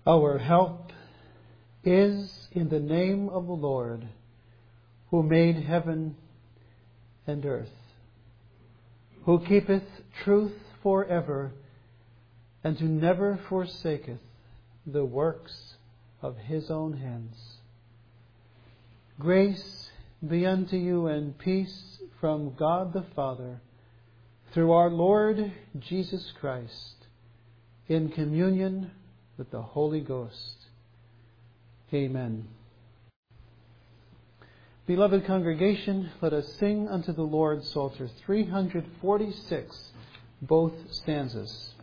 Our help is in the name of the Lord, who made heaven and earth, who keepeth truth forever, and who never forsaketh the works of his own hands. Grace be unto you and peace from God the Father, through our Lord Jesus Christ, in communion with the Holy Ghost. Amen. Beloved congregation, let us sing unto the Lord Psalter 346, both stanzas.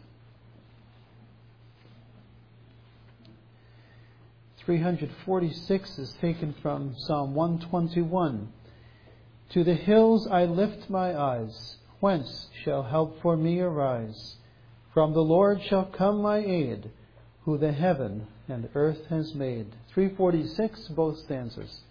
346 is taken from Psalm 121. To the hills I lift my eyes, whence shall help for me arise? From the Lord shall come my aid, who the heaven and earth has made. 346, both stanzas.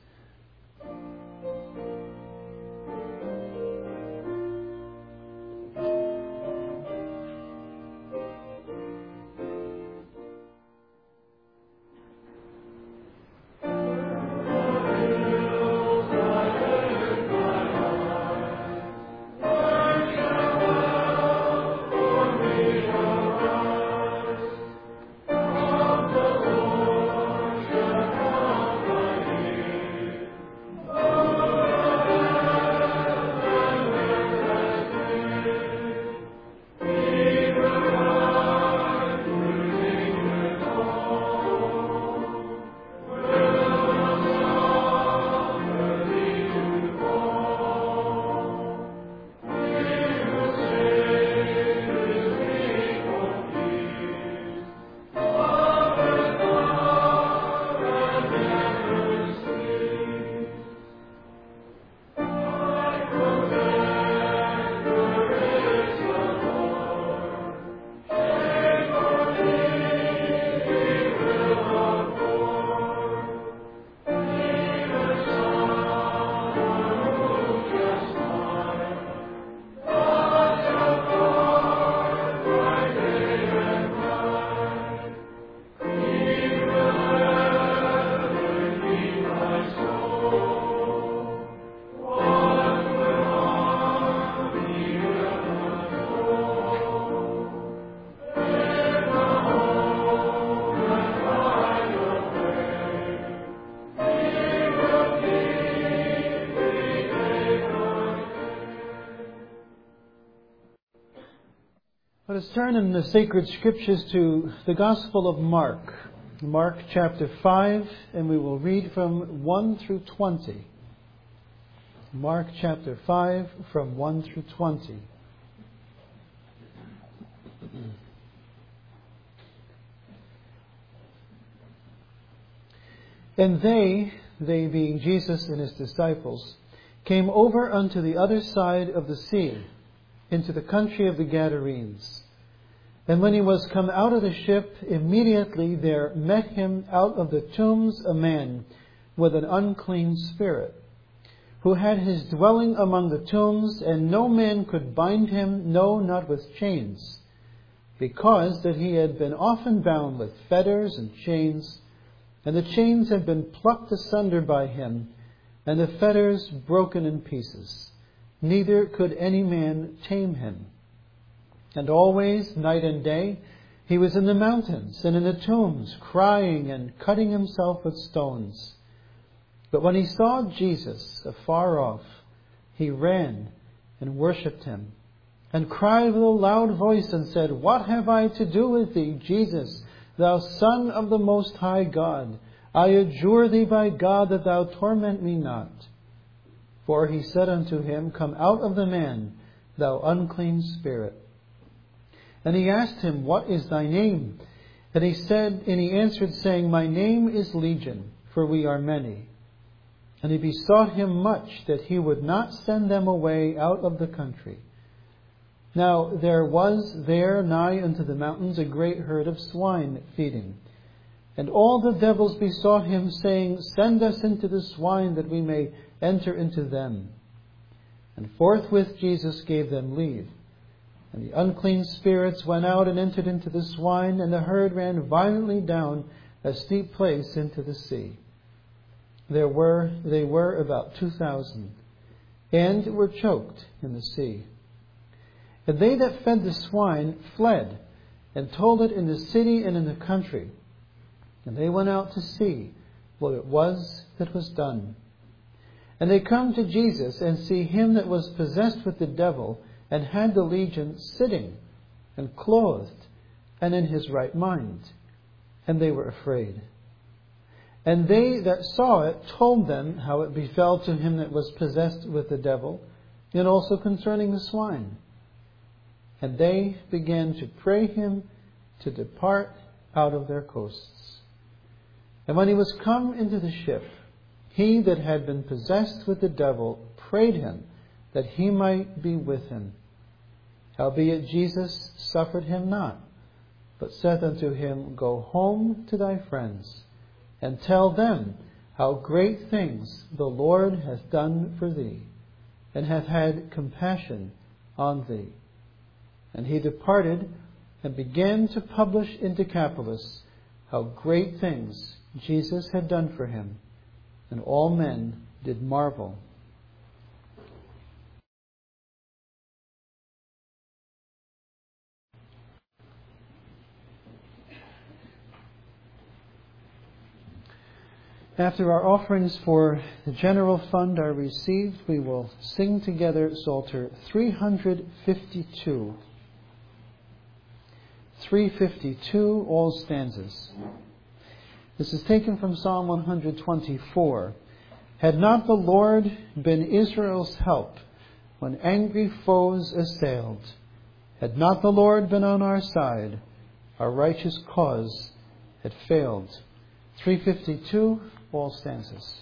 Let us turn in the sacred scriptures to the Gospel of Mark. Mark chapter 5, and we will read from 1 through 20. Mark chapter 5, from 1 through 20. And they being Jesus and his disciples, came over unto the other side of the sea, into the country of the Gadarenes. And when he was come out of the ship, immediately there met him out of the tombs a man with an unclean spirit, who had his dwelling among the tombs, and no man could bind him, no, not with chains, because that he had been often bound with fetters and chains, and the chains had been plucked asunder by him, and the fetters broken in pieces. Neither could any man tame him. And always, night and day, he was in the mountains and in the tombs, crying and cutting himself with stones. But when he saw Jesus afar off, he ran and worshipped him, and cried with a loud voice and said, What have I to do with thee, Jesus, thou Son of the Most High God? I adjure thee by God that thou torment me not. For he said unto him, Come out of the man, thou unclean spirit. And he asked him, What is thy name? And he answered, saying, My name is Legion, for we are many. And he besought him much that he would not send them away out of the country. Now there was there nigh unto the mountains a great herd of swine feeding. And all the devils besought him, saying, Send us into the swine, that we may enter into them. And forthwith Jesus gave them leave. And the unclean spirits went out and entered into the swine, and the herd ran violently down a steep place into the sea. They were about 2,000, and were choked in the sea. And they that fed the swine fled, and told it in the city and in the country. And they went out to see what it was that was done. And they come to Jesus, and see him that was possessed with the devil, and had the legion, sitting, and clothed, and in his right mind. And they were afraid. And they that saw it told them how it befell to him that was possessed with the devil, and also concerning the swine. And they began to pray him to depart out of their coasts. And when he was come into the ship, he that had been possessed with the devil prayed him that he might be with him. Howbeit Jesus suffered him not, but saith unto him, Go home to thy friends, and tell them how great things the Lord hath done for thee, and hath had compassion on thee. And he departed, and began to publish in Decapolis how great things Jesus had done for him. And all men did marvel. After our offerings for the general fund are received, we will sing together Psalter 352. 352, all stanzas. This is taken from Psalm 124. Had not the Lord been Israel's help when angry foes assailed, had not the Lord been on our side, our righteous cause had failed. 352, all stanzas.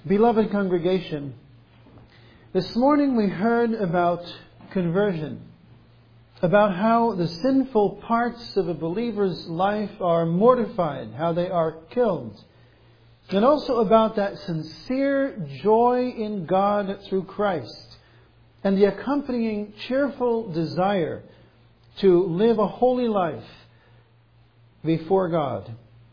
Beloved congregation, this morning we heard about conversion, about how the sinful parts of a believer's life are mortified, how they are killed, and also about that sincere joy in God through Christ and the accompanying cheerful desire to live a holy life before God.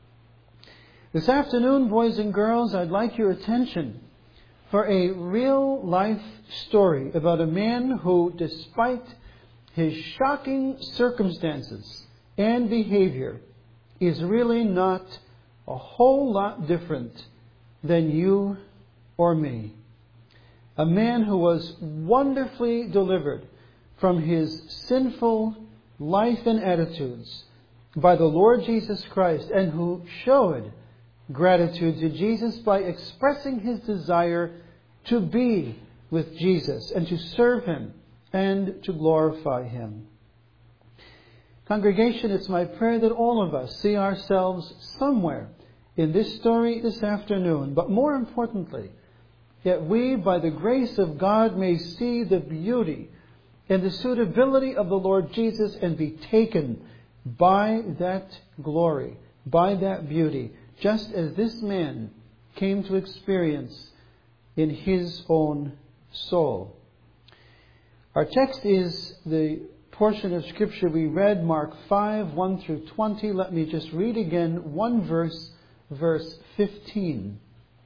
This afternoon, boys and girls, I'd like your attention for a real life story about a man who, despite his shocking circumstances and behavior, is really not a whole lot different than you or me. A man who was wonderfully delivered from his sinful life and attitudes by the Lord Jesus Christ, and who showed gratitude to Jesus by expressing his desire to be with Jesus and to serve Him and to glorify Him. Congregation, it's my prayer that all of us see ourselves somewhere in this story this afternoon, but more importantly, that we, by the grace of God, may see the beauty and the suitability of the Lord Jesus and be taken by that glory, by that beauty, just as this man came to experience in his own soul. Our text is the portion of Scripture we read, Mark 5, 1 through 20. Let me just read again one verse, verse 15.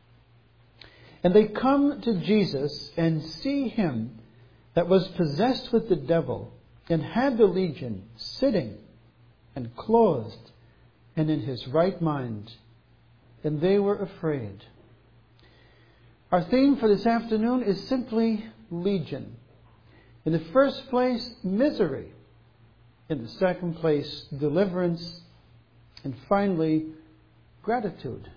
And they come to Jesus and see him that was possessed with the devil and had the legion, sitting and clothed and in his right mind. And they were afraid. Our theme for this afternoon is simply legion. In the first place, misery. In the second place, deliverance. And finally, gratitude.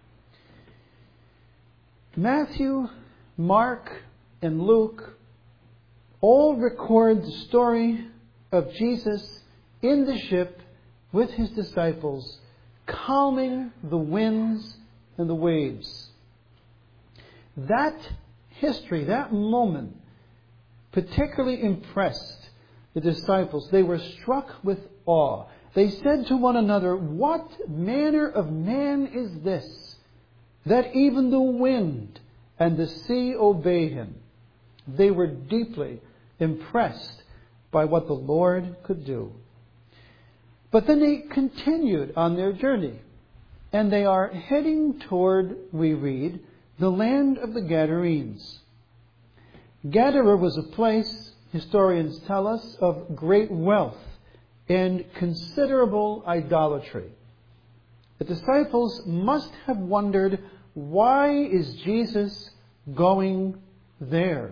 Matthew, Mark, and Luke all record the story of Jesus in the ship with his disciples, calming the winds and the waves. That history, that moment, particularly impressed the disciples. They were struck with awe. They said to one another, "What manner of man is this, that even the wind and the sea obey him?" They were deeply impressed by what the Lord could do. But then they continued on their journey, and they are heading toward, we read, the land of the Gadarenes. Gadara was a place, historians tell us, of great wealth and considerable idolatry. The disciples must have wondered, why is Jesus going there?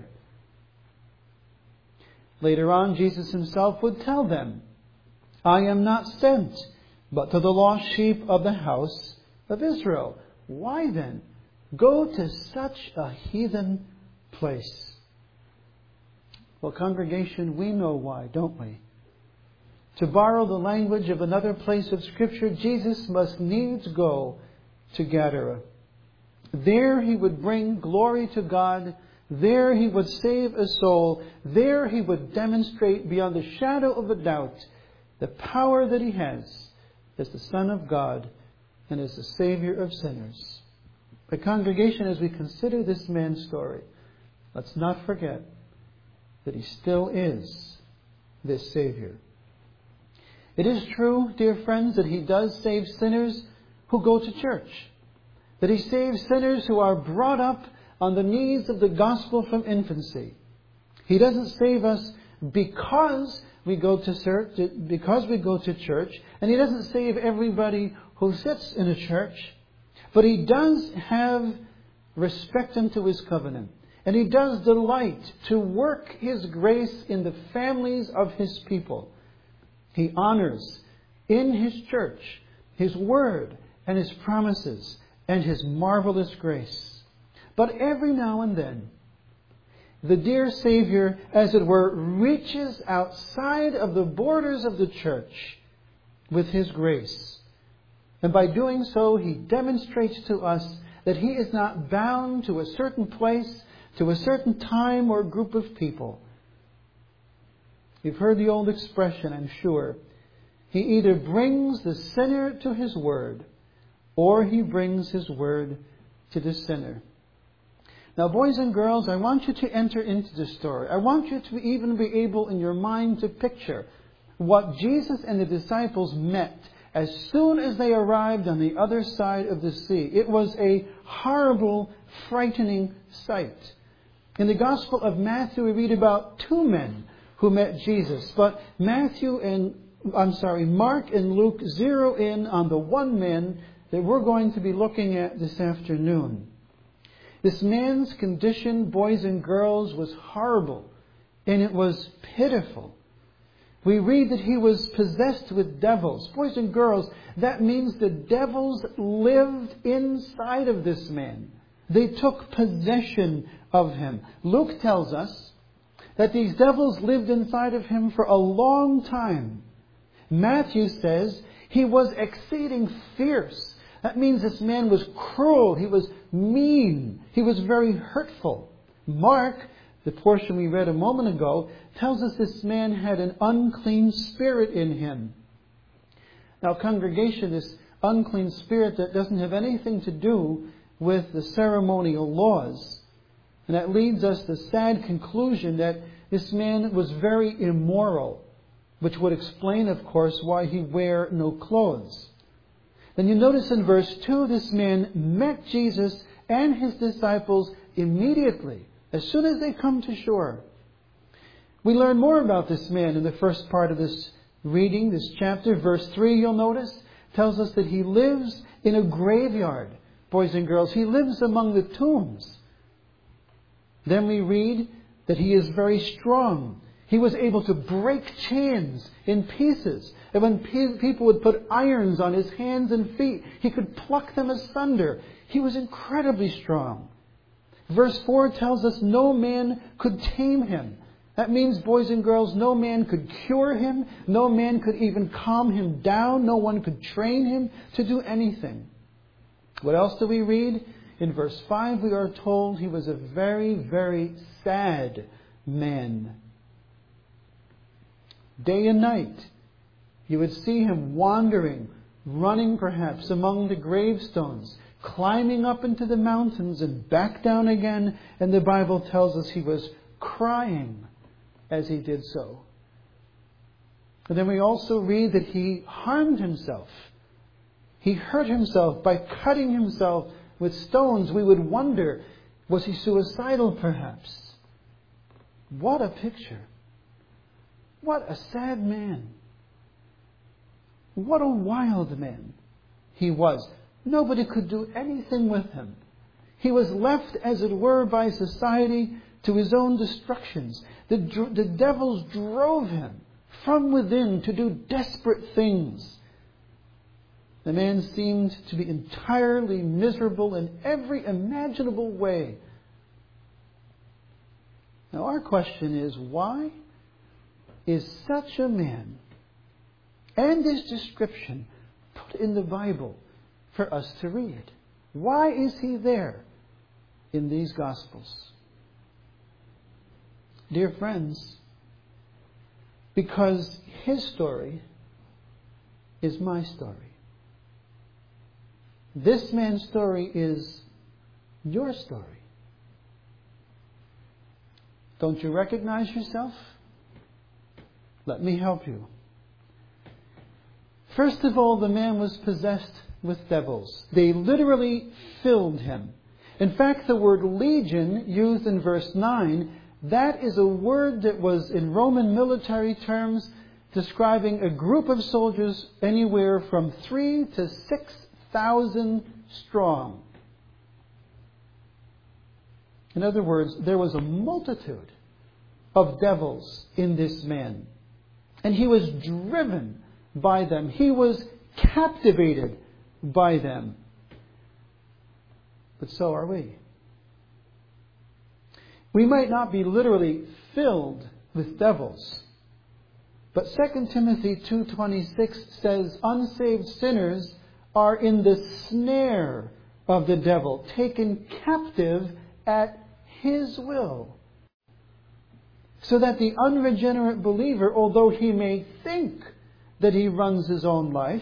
Later on, Jesus himself would tell them, "I am not sent, but to the lost sheep of the house of Israel." Why then go to such a heathen place? Well, congregation, we know why, don't we? To borrow the language of another place of Scripture, Jesus must needs go to Gadara. There he would bring glory to God. There he would save a soul. There he would demonstrate beyond the shadow of a doubt the power that he has as the Son of God and as the Savior of sinners. But congregation, as we consider this man's story, let's not forget that he still is this Savior. It is true, dear friends, that he does save sinners who go to church. That he saves sinners who are brought up on the knees of the gospel from infancy. He doesn't save us because we go to church, and he doesn't save everybody who sits in a church, but he does have respect unto his covenant, and he does delight to work his grace in the families of his people. He honors in his church his word and his promises and his marvelous grace. But every now and then, the dear Savior, as it were, reaches outside of the borders of the church with his grace. And by doing so, he demonstrates to us that he is not bound to a certain place, to a certain time or group of people. You've heard the old expression, I'm sure. He either brings the sinner to his word, or he brings his word to the sinner. Now, boys and girls, I want you to enter into the story. I want you to even be able in your mind to picture what Jesus and the disciples met as soon as they arrived on the other side of the sea. It was a horrible, frightening sight. In the Gospel of Matthew, we read about two men who met Jesus. But Mark and Luke zero in on the one man that we're going to be looking at this afternoon. This man's condition, boys and girls, was horrible, and it was pitiful. We read that he was possessed with devils. Boys and girls, that means the devils lived inside of this man. They took possession of him. Luke tells us that these devils lived inside of him for a long time. Matthew says he was exceeding fierce. That means this man was cruel. He was mean. He was very hurtful. Mark, the portion we read a moment ago, tells us this man had an unclean spirit in him. Now, congregation, this unclean spirit that doesn't have anything to do with the ceremonial laws. And that leads us to the sad conclusion that this man was very immoral, which would explain, of course, why he wore no clothes. Then you notice in verse 2, this man met Jesus and his disciples immediately, as soon as they come to shore. We learn more about this man in the first part of this reading, this chapter. Verse 3, you'll notice, tells us that he lives in a graveyard. Boys and girls, he lives among the tombs. Then we read that he is very strong. He was able to break chains in pieces. And when people would put irons on his hands and feet, he could pluck them asunder. He was incredibly strong. Verse 4 tells us no man could tame him. That means, boys and girls, no man could cure him. No man could even calm him down. No one could train him to do anything. What else do we read? In verse 5 we are told he was a very, very sad man. Day and night, you would see him wandering, running perhaps among the gravestones, climbing up into the mountains and back down again. And the Bible tells us he was crying as he did so. And then we also read that he harmed himself. He hurt himself by cutting himself with stones. We would wonder, was he suicidal perhaps? What a picture. What a sad man. What a wild man he was. Nobody could do anything with him. He was left, as it were, by society to his own destructions. The devils drove him from within to do desperate things. The man seemed to be entirely miserable in every imaginable way. Now our question is, why is such a man and his description put in the Bible for us to read? Why is he there in these Gospels? Dear friends, because his story is my story. This man's story is your story. Don't you recognize yourself? Let me help you. First of all, the man was possessed with devils. They literally filled him. In fact, the word legion used in verse 9, that is a word that was in Roman military terms describing a group of soldiers anywhere from 3,000 to 6,000 strong. In other words, there was a multitude of devils in this man. And he was driven by them. He was captivated by them. But so are we. We might not be literally filled with devils. But 2 Timothy 2:26 says unsaved sinners are in the snare of the devil, taken captive at his will. So that the unregenerate believer, although he may think that he runs his own life,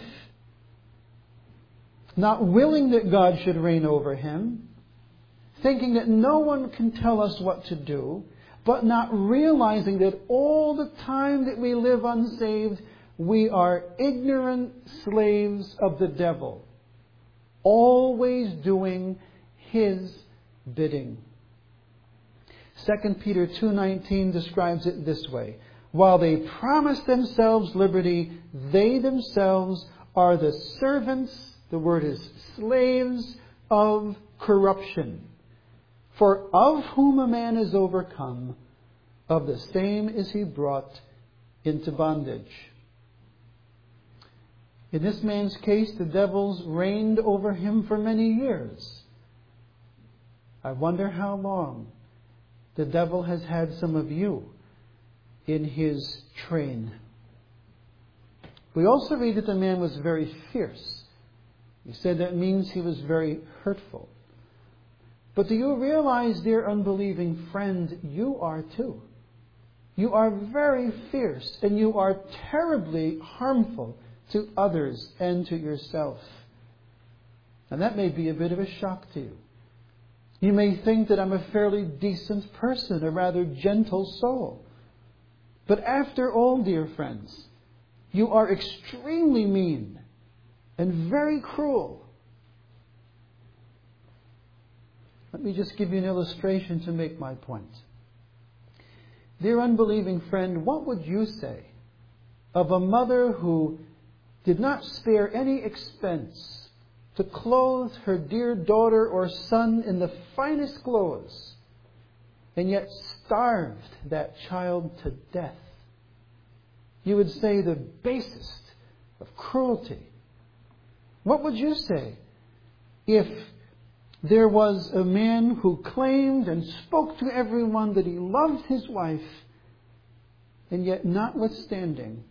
not willing that God should reign over him, thinking that no one can tell us what to do, but not realizing that all the time that we live unsaved, we are ignorant slaves of the devil, always doing his bidding. 2 Peter 2:19 describes it this way: while they promise themselves liberty, they themselves are the servants, the word is slaves, of corruption. For of whom a man is overcome, of the same is he brought into bondage. In this man's case, the devils reigned over him for many years. I wonder how long the devil has had some of you in his train. We also read that the man was very fierce. He said that means he was very hurtful. But do you realize, dear unbelieving friend, you are too. You are very fierce and you are terribly harmful to others and to yourself. And that may be a bit of a shock to you. You may think that I'm a fairly decent person, a rather gentle soul. But after all, dear friends, you are extremely mean and very cruel. Let me just give you an illustration to make my point. Dear unbelieving friend, what would you say of a mother who did not spare any expense to clothe her dear daughter or son in the finest clothes, and yet starved that child to death? You would say the basest of cruelty. What would you say if there was a man who claimed and spoke to everyone that he loved his wife, and yet notwithstanding,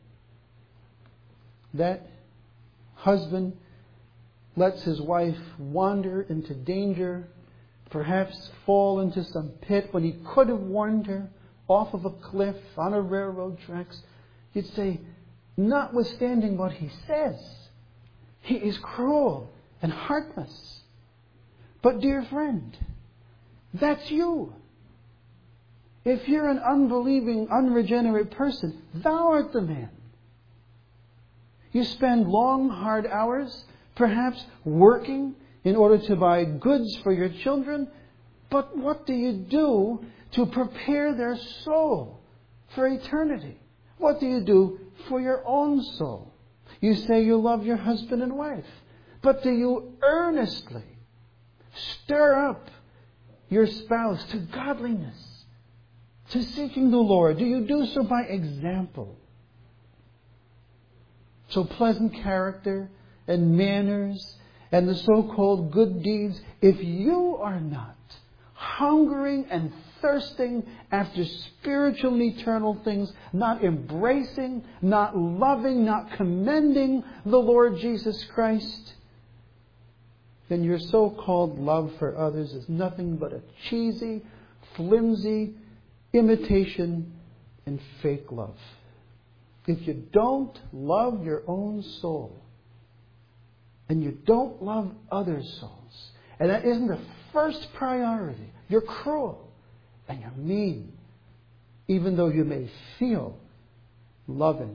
that husband lets his wife wander into danger, perhaps fall into some pit when he could have warned her, off of a cliff, on a railroad tracks? You'd say, notwithstanding what he says, he is cruel and heartless. But dear friend, that's you. If you're an unbelieving, unregenerate person, thou art the man. You spend long, hard hours, perhaps working in order to buy goods for your children. But what do you do to prepare their soul for eternity? What do you do for your own soul? You say you love your husband and wife, but do you earnestly stir up your spouse to godliness, to seeking the Lord? Do you do so by example? So pleasant character and manners and the so-called good deeds, if you are not hungering and thirsting after spiritual and eternal things, not embracing, not loving, not commending the Lord Jesus Christ, then your so-called love for others is nothing but a cheesy, flimsy imitation and fake love. If you don't love your own soul, and you don't love other souls, and that isn't the first priority, you're cruel and you're mean, even though you may feel loving.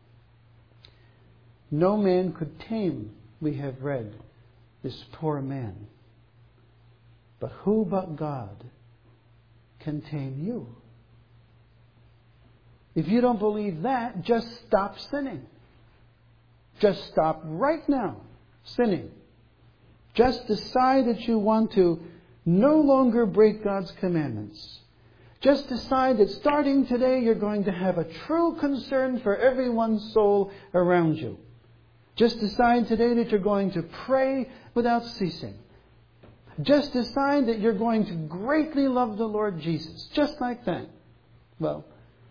No man could tame, we have read, this poor man. But who but God can tame you? If you don't believe that, just stop sinning. Just stop right now sinning. Just decide that you want to no longer break God's commandments. Just decide that starting today you're going to have a true concern for everyone's soul around you. Just decide today that you're going to pray without ceasing. Just decide that you're going to greatly love the Lord Jesus. Just like that. Well,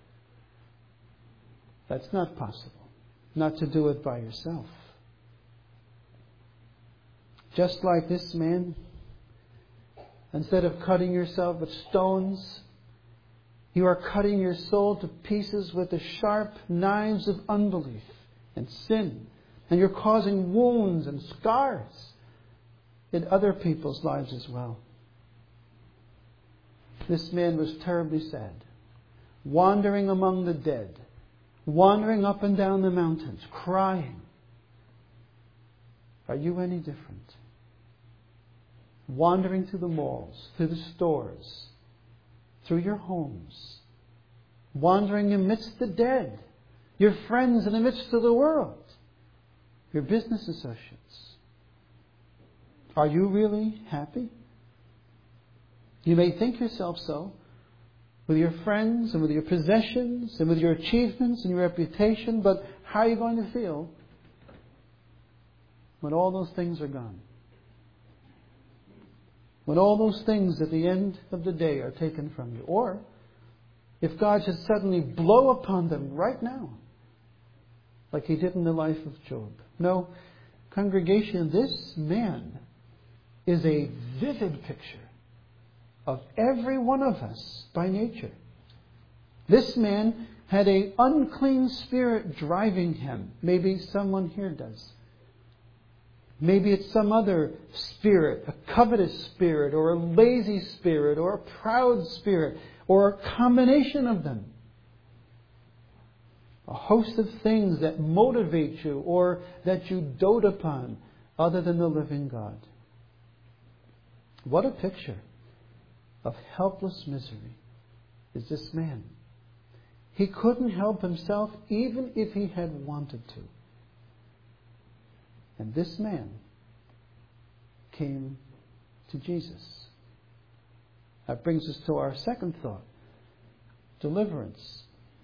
that's not possible. Not to do it by yourself. just like this man, instead of cutting yourself with stones, you are cutting your soul to pieces with the sharp knives of unbelief and sin. And you're causing wounds and scars in other people's lives as well. This man was terribly sad, wandering among the dead, wandering up and down the mountains, crying. Are you any different? Wandering through the malls, through the stores, through your homes, wandering amidst the dead, your friends in the midst of the world, your business associates. Are you really happy? You may think yourself so, with your friends and with your possessions and with your achievements and your reputation, but how are you going to feel when all those things are gone? When all those things at the end of the day are taken from you? Or if God should suddenly blow upon them right now, like He did in the life of Job. No, congregation, this man is a vivid picture of every one of us by nature. This man had an unclean spirit driving him. Maybe someone here does. Maybe it's some other spirit, a covetous spirit, or a lazy spirit, or a proud spirit, or a combination of them. A host of things that motivate you or that you dote upon other than the living God. What a picture of helpless misery is this man. He couldn't help himself even if he had wanted to. And this man came to Jesus. That brings us to our second thought. Deliverance.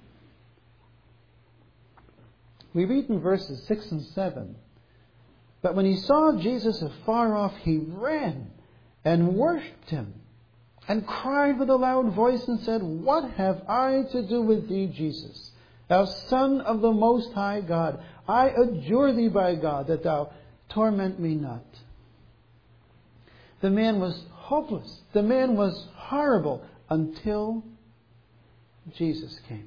We read in verses 6 and 7, "But when he saw Jesus afar off, he ran and worshipped Him and cried with a loud voice and said, 'What have I to do with thee, Jesus, thou Son of the Most High God? I adjure thee by God that thou torment me not.'" The man was hopeless. The man was horrible until Jesus came.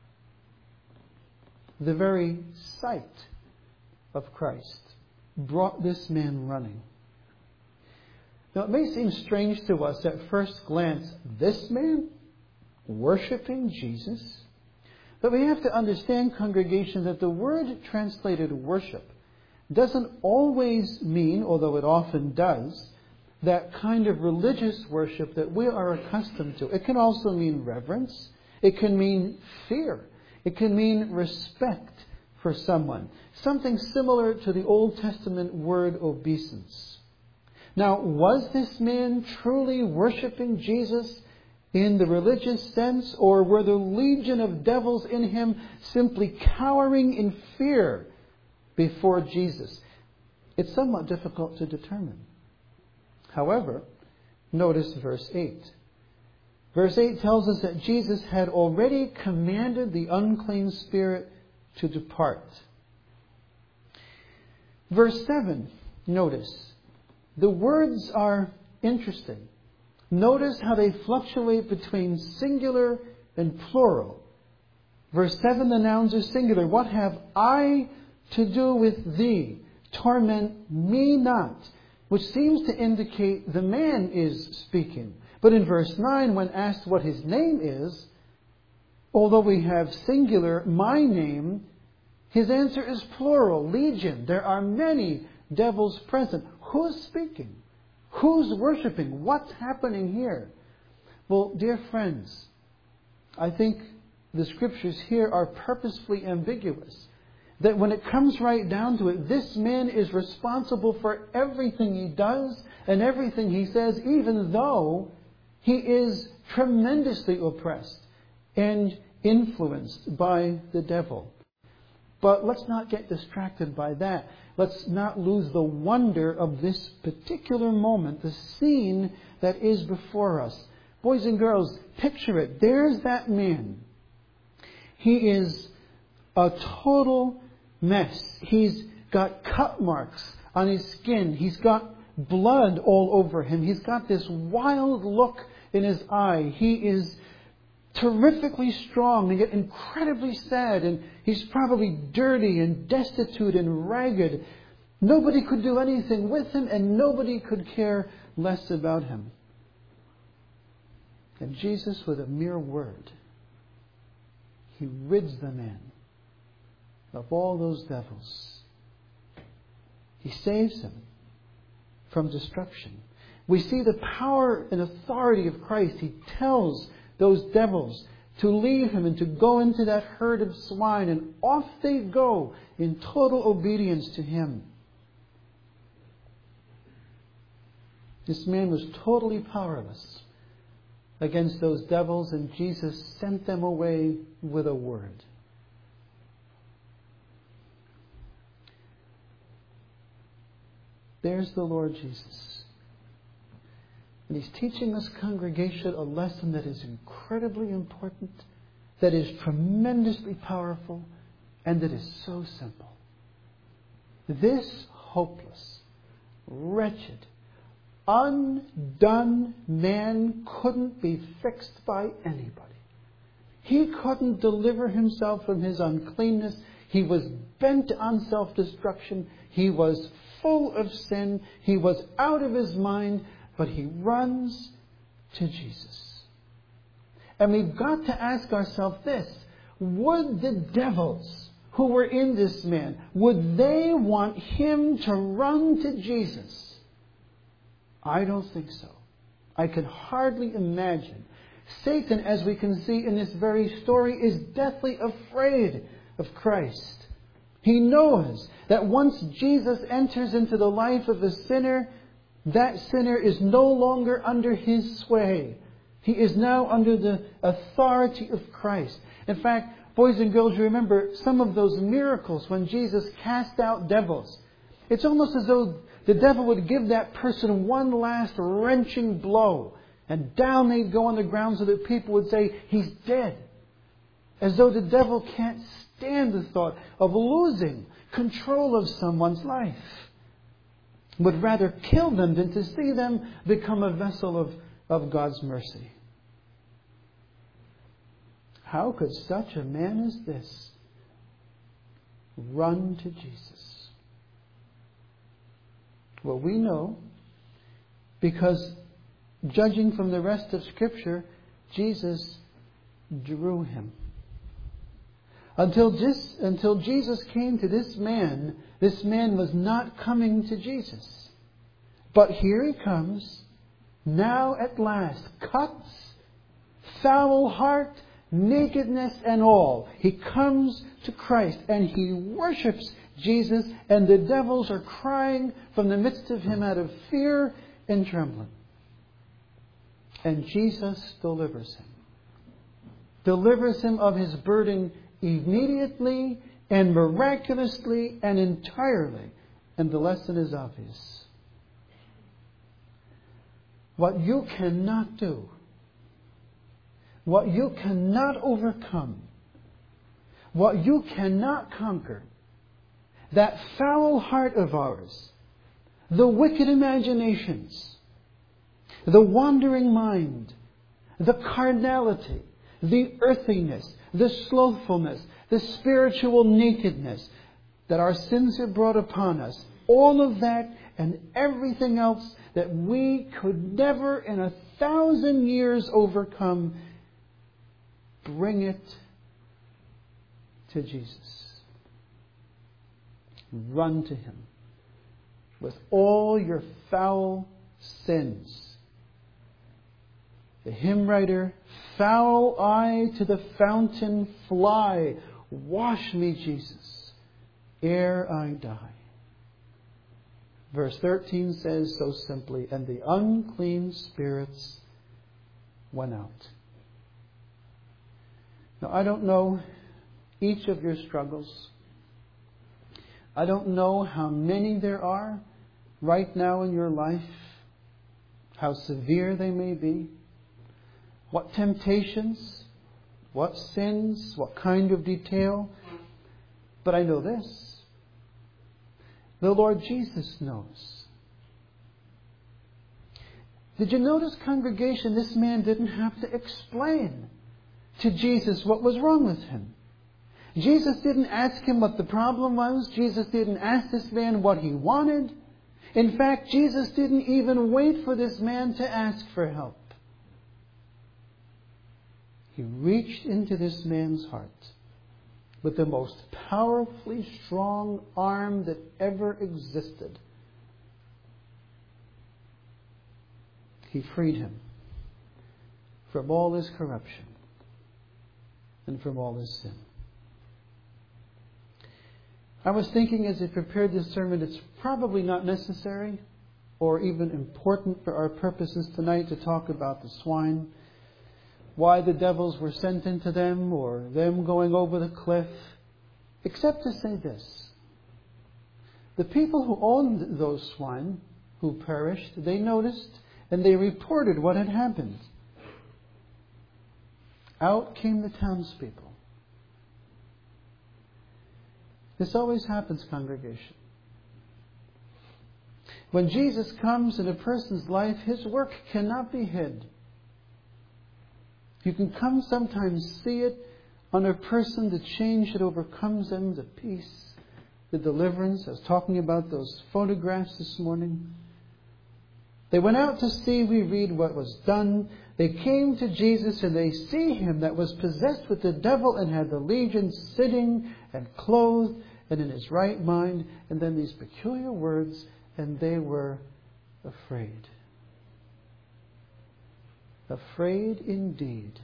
The very sight of Christ brought this man running. Now, it may seem strange to us at first glance, this man worshiping Jesus? But we have to understand, congregation, that the word translated worship doesn't always mean, although it often does, that kind of religious worship that we are accustomed to. It can also mean reverence. It can mean fear. It can mean respect for someone. Something similar to the Old Testament word obeisance. Now, was this man truly worshiping Jesus in the religious sense, or were the legion of devils in him simply cowering in fear before Jesus? It's somewhat difficult to determine. However, notice verse 8. Verse 8 tells us that Jesus had already commanded the unclean spirit to depart. Verse 7, notice, the words are interesting. Notice how they fluctuate between singular and plural. Verse 7, the nouns are singular. "What have I to do with thee? Torment me not." Which seems to indicate the man is speaking. But in verse 9, when asked what his name is, although we have singular, my name, his answer is plural, legion. There are many devils present. Who's speaking? Who's worshiping? What's happening here? Well, dear friends, I think the scriptures here are purposefully ambiguous. That when it comes right down to it, this man is responsible for everything he does and everything he says, even though he is tremendously oppressed and influenced by the devil. But let's not get distracted by that. Let's not lose the wonder of this particular moment, the scene that is before us. Boys and girls, picture it. There's that man. He is a total mess. He's got cut marks on his skin. He's got blood all over him. He's got this wild look in his eye. He is terrifically strong and yet incredibly sad. And he's probably dirty and destitute and ragged. Nobody could do anything with him, and nobody could care less about him. And Jesus, with a mere word, he rids the man of all those devils. He saves him from destruction. We see the power and authority of Christ. He tells those devils to leave him and to go into that herd of swine, and off they go in total obedience to him. This man was totally powerless against those devils, and Jesus sent them away with a word. There's the Lord Jesus. And He's teaching this congregation a lesson that is incredibly important, that is tremendously powerful, and that is so simple. This hopeless, wretched, undone man couldn't be fixed by anybody. He couldn't deliver himself from his uncleanness. He was bent on self-destruction. He was full of sin. He was out of his mind. But he runs to Jesus. And we've got to ask ourselves this. Would the devils who were in this man, would they want him to run to Jesus? I don't think so. I can hardly imagine. Satan, as we can see in this very story, is deathly afraid of Christ. He knows that once Jesus enters into the life of a sinner, that sinner is no longer under his sway. He is now under the authority of Christ. In fact, boys and girls, you remember some of those miracles when Jesus cast out devils. It's almost as though the devil would give that person one last wrenching blow, and down they'd go on the ground so that people would say, he's dead. As though the devil can't stand the thought of losing control of someone's life. Would rather kill them than to see them become a vessel of God's mercy. How could such a man as this run to Jesus? Well, we know, because judging from the rest of Scripture, Jesus drew him. Until Jesus came to this man was not coming to Jesus. But here he comes, now at last, cuts, foul heart, nakedness and all. He comes to Christ and he worships Jesus, and the devils are crying from the midst of him out of fear and trembling. And Jesus delivers him. Delivers him of his burden immediately and miraculously and entirely. And the lesson is obvious. What you cannot do, what you cannot overcome, what you cannot conquer, that foul heart of ours, the wicked imaginations, the wandering mind, the carnality, the earthiness, the slothfulness, the spiritual nakedness that our sins have brought upon us, all of that and everything else that we could never in 1,000 years overcome, bring it to Jesus. Run to Him with all your foul sins. The hymn writer, foul I to the fountain fly, wash me, Jesus, ere I die. Verse 13 says so simply, and the unclean spirits went out. Now, I don't know each of your struggles. I don't know how many there are right now in your life, how severe they may be, what temptations, what sins, what kind of detail. But I know this. The Lord Jesus knows. Did you notice, congregation, this man didn't have to explain to Jesus what was wrong with him. Jesus didn't ask him what the problem was. Jesus didn't ask this man what he wanted. In fact, Jesus didn't even wait for this man to ask for help. He reached into this man's heart with the most powerfully strong arm that ever existed. He freed him from all his corruption and from all his sin. I was thinking as I prepared this sermon, it's probably not necessary or even important for our purposes tonight to talk about the swine, why the devils were sent into them or them going over the cliff, except to say this. The people who owned those swine who perished, they noticed and they reported what had happened. Out came the townspeople. This always happens, congregation. When Jesus comes in a person's life, His work cannot be hid. You can come sometimes see it on a person, the change that overcomes them, the peace, the deliverance. I was talking about those photographs this morning. They went out to see, we read, what was done. They came to Jesus and they see Him that was possessed with the devil and had the legion sitting and clothed and in his right mind. And then these peculiar words, and they were afraid. Afraid indeed.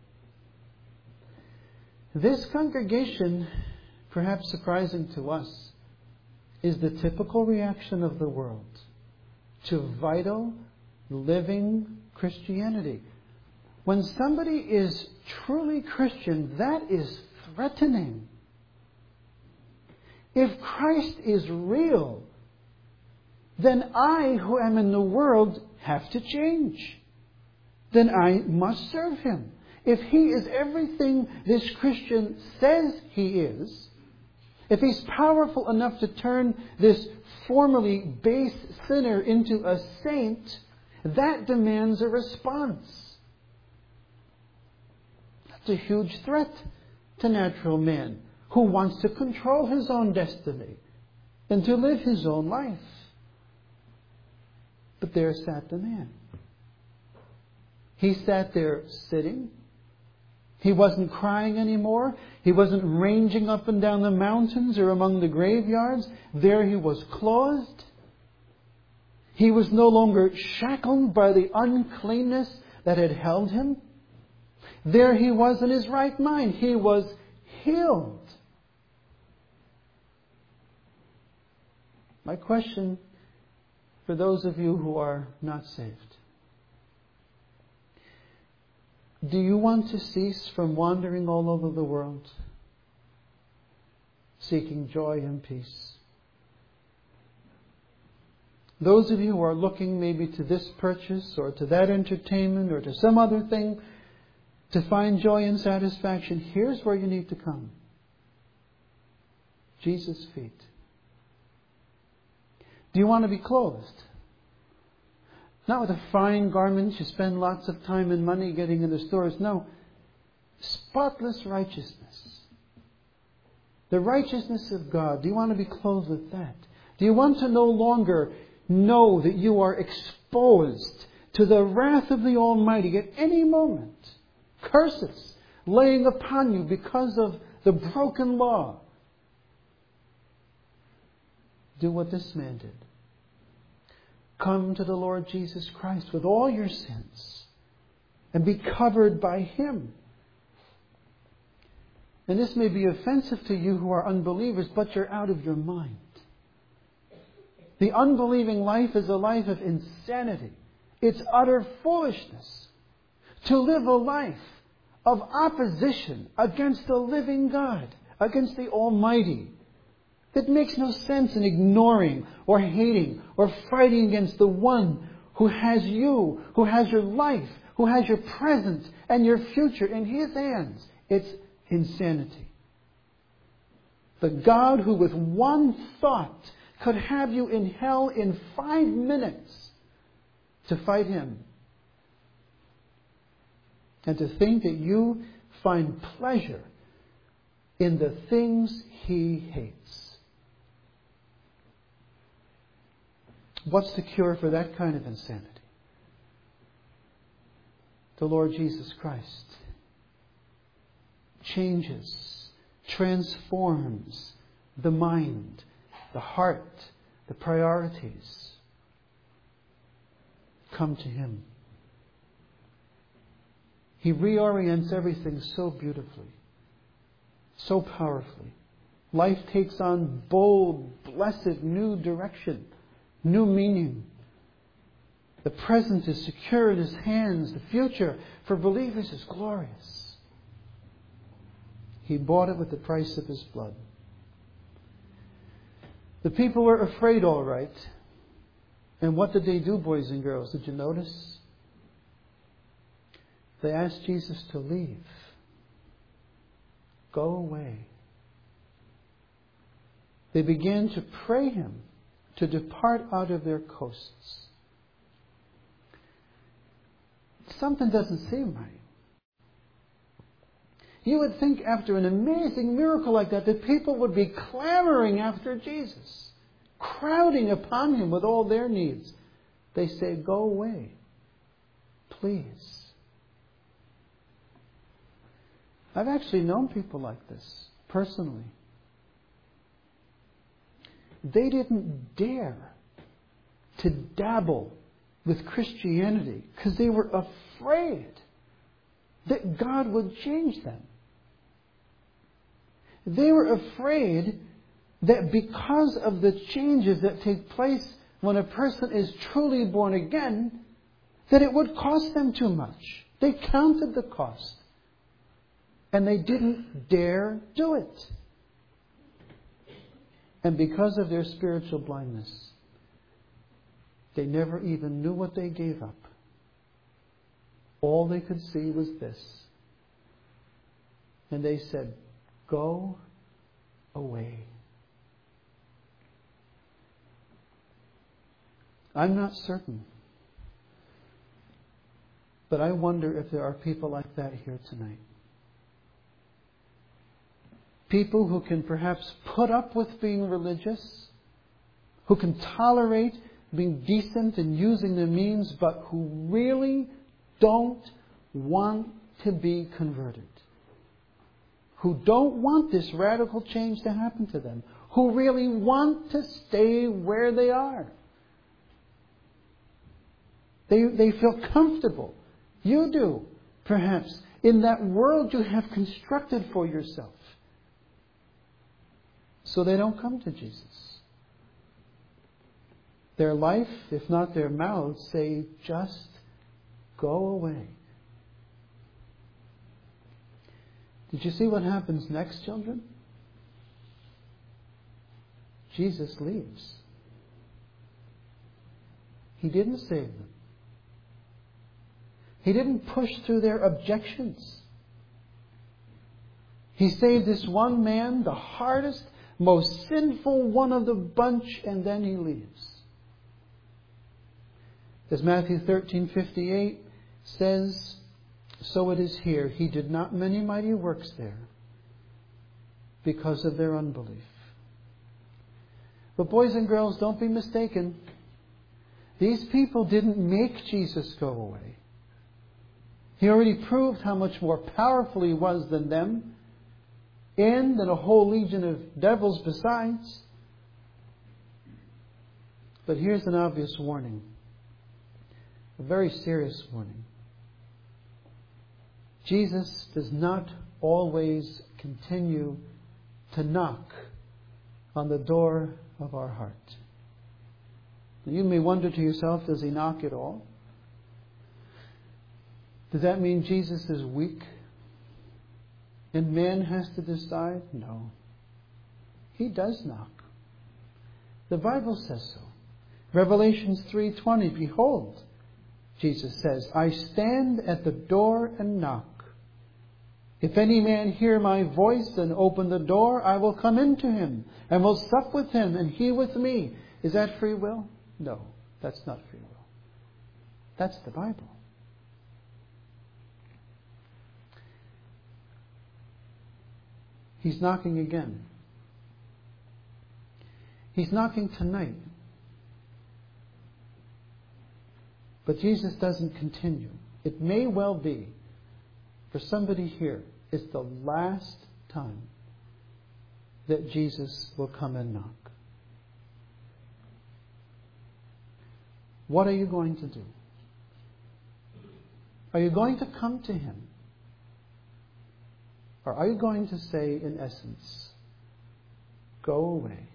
This congregation, perhaps surprising to us, is the typical reaction of the world to vital, living Christianity. When somebody is truly Christian, that is threatening. If Christ is real, then I, who am in the world, have to change. Then I must serve Him. If He is everything this Christian says He is, if He's powerful enough to turn this formerly base sinner into a saint, that demands a response. That's a huge threat to natural man who wants to control his own destiny and to live his own life. But there sat the man. He sat there sitting. He wasn't crying anymore. He wasn't ranging up and down the mountains or among the graveyards. There he was clothed. He was no longer shackled by the uncleanness that had held him. There he was in his right mind. He was healed. My question for those of you who are not saved: do you want to cease from wandering all over the world, seeking joy and peace? Those of you who are looking maybe to this purchase or to that entertainment or to some other thing to find joy and satisfaction, here's where you need to come. Jesus' feet. Do you want to be clothed? Not with the fine garments you spend lots of time and money getting in the stores. No. Spotless righteousness. The righteousness of God. Do you want to be clothed with that? Do you want to no longer know that you are exposed to the wrath of the Almighty at any moment? Curses laying upon you because of the broken law. Do what this man did. Come to the Lord Jesus Christ with all your sins and be covered by Him. And this may be offensive to you who are unbelievers, but you're out of your mind. The unbelieving life is a life of insanity. It's utter foolishness to live a life of opposition against the living God, against the Almighty. It makes no sense in ignoring or hating or fighting against the one who has you, who has your life, who has your present and your future in His hands. It's insanity. The God who with one thought could have you in hell in 5 minutes, to fight Him And to think that you find pleasure in the things He hates. What's the cure for that kind of insanity? The Lord Jesus Christ changes, transforms the mind, the heart, the priorities. Come to Him. He reorients everything so beautifully, so powerfully. Life takes on bold, blessed, new direction, new meaning. The present is secure in His hands. The future for believers is glorious. He bought it with the price of His blood. The people were afraid, all right. And what did they do, boys and girls? Did you notice? They asked Jesus to leave. Go away. They began to pray Him to depart out of their coasts. Something doesn't seem right. You would think after an amazing miracle like that, that people would be clamoring after Jesus, crowding upon Him with all their needs. They say, go away, please. I've actually known people like this, personally. They didn't dare to dabble with Christianity because they were afraid that God would change them. They were afraid that because of the changes that take place when a person is truly born again, that it would cost them too much. They counted the cost. And they didn't dare do it. And because of their spiritual blindness, they never even knew what they gave up. All they could see was this. And they said, go away. I'm not certain. But I wonder if there are people like that here tonight. People who can perhaps put up with being religious, who can tolerate being decent and using the means, but who really don't want to be converted. Who don't want this radical change to happen to them. Who really want to stay where they are. They feel comfortable. You do, perhaps, in that world you have constructed for yourself. So they don't come to Jesus. Their life, if not their mouths, say, just go away. Did you see what happens next, children? Jesus leaves. He didn't save them. He didn't push through their objections. He saved this one man, the hardest, most sinful one of the bunch, and then He leaves. As Matthew 13:58 says, so it is here. He did not many mighty works there because of their unbelief. But boys and girls, don't be mistaken. These people didn't make Jesus go away. He already proved how much more powerful He was than them, and than a whole legion of devils besides. But here's an obvious warning. A very serious warning. Jesus does not always continue to knock on the door of our heart. Now, you may wonder to yourself, does He knock at all? Does that mean Jesus is weak? And man has to decide? No. He does knock. The Bible says so. Revelations 3:20, behold, Jesus says, I stand at the door and knock. If any man hear my voice and open the door, I will come into him and will sup with him and he with me. Is that free will? No, that's not free will. That's the Bible. He's knocking again. He's knocking tonight. But Jesus doesn't continue. It may well be, for somebody here, it's the last time that Jesus will come and knock. What are you going to do? Are you going to come to Him? Or are you going to say, in essence, go away?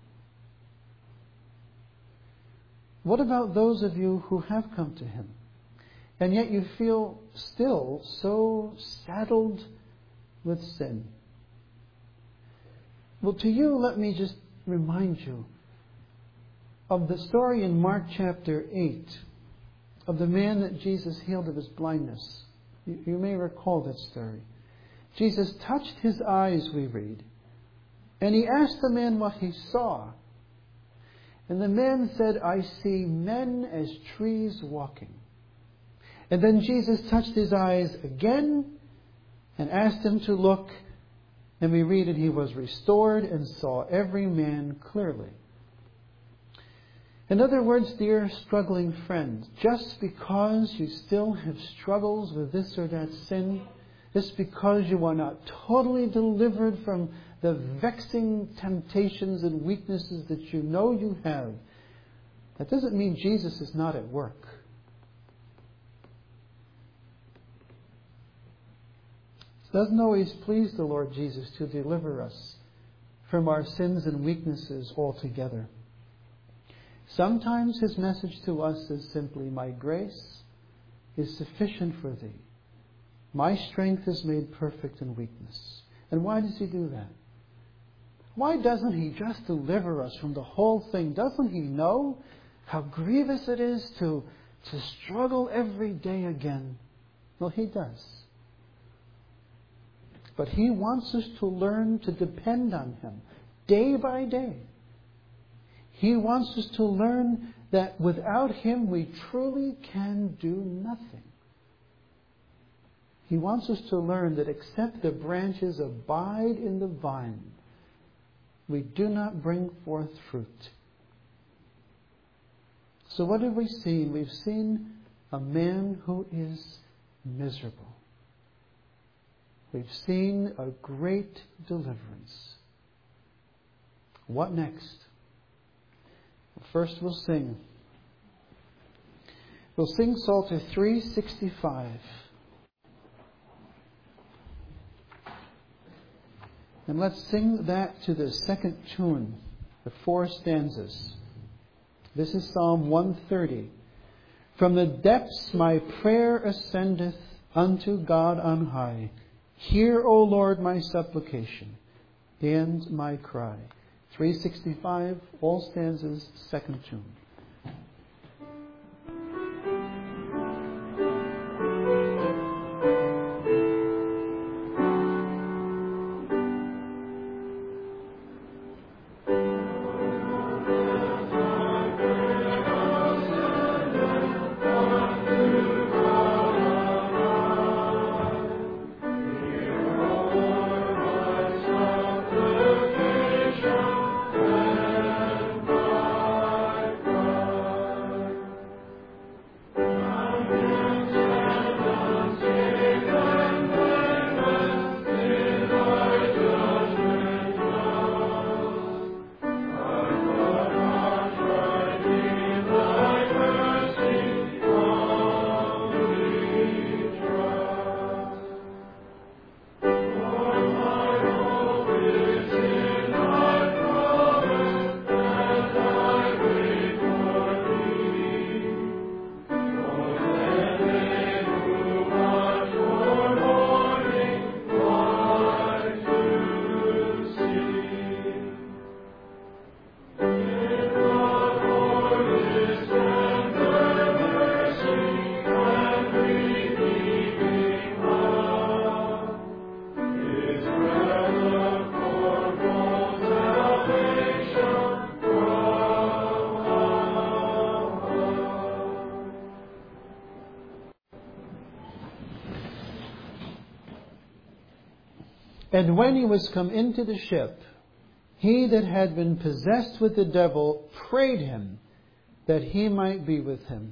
What about those of you who have come to Him, and yet you feel still so saddled with sin? Well, to you, let me just remind you of the story in Mark chapter 8 of the man that Jesus healed of his blindness. You may recall that story. Jesus touched his eyes, we read, and He asked the man what he saw. And the man said, I see men as trees walking. And then Jesus touched his eyes again and asked him to look. And we read that he was restored and saw every man clearly. In other words, dear struggling friend, just because you still have struggles with this or that sin, just because you are not totally delivered from the vexing temptations and weaknesses that you know you have, that doesn't mean Jesus is not at work. It doesn't always please the Lord Jesus to deliver us from our sins and weaknesses altogether. Sometimes His message to us is simply, my grace is sufficient for thee. My strength is made perfect in weakness. And why does He do that? Why doesn't He just deliver us from the whole thing? Doesn't He know how grievous it is to struggle every day again? Well, He does. But He wants us to learn to depend on Him day by day. He wants us to learn that without Him we truly can do nothing. He wants us to learn that except the branches abide in the vine, we do not bring forth fruit. So what have we seen? We've seen a man who is miserable. We've seen a great deliverance. What next? First we'll sing. We'll sing Psalter 365. And let's sing that to the second tune, the 4 stanzas. This is Psalm 130. From the depths my prayer ascendeth unto God on high. Hear, O Lord, my supplication and my cry. 365, all stanzas, second tune. Supplication and my And when he was come into the ship, he that had been possessed with the devil prayed him that he might be with him.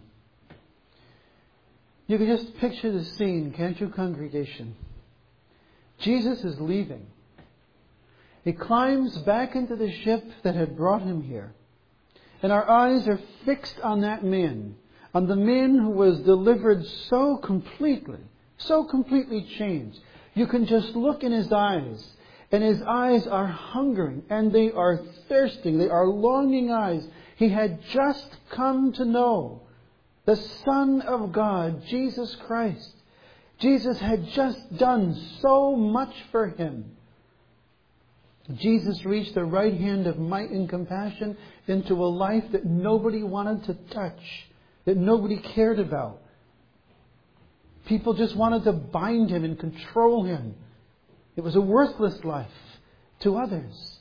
You can just picture the scene, can't you, congregation? Jesus is leaving. He climbs back into the ship that had brought him here. And our eyes are fixed on that man, on the man who was delivered so completely changed. You can just look in his eyes, and his eyes are hungering, and they are thirsting, they are longing eyes. He had just come to know the Son of God, Jesus Christ. Jesus had just done so much for him. Jesus reached the right hand of might and compassion into a life that nobody wanted to touch, that nobody cared about. People just wanted to bind him and control him. It was a worthless life to others.